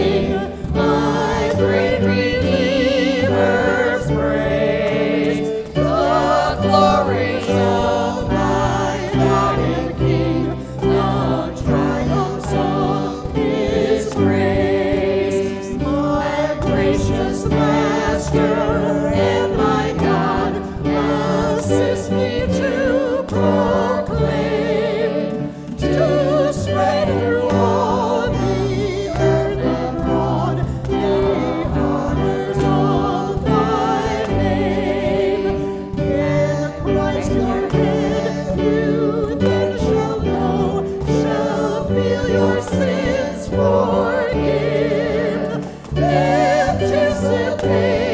sing my great Redeemer's praise. The glory of my God and King, the triumphs of His grace. My gracious Master and my God, assist me to proclaim, to spread through all the earth abroad the honors of Thy name. In Christ your head you then shall know, shall feel your sins forgiven, anticipate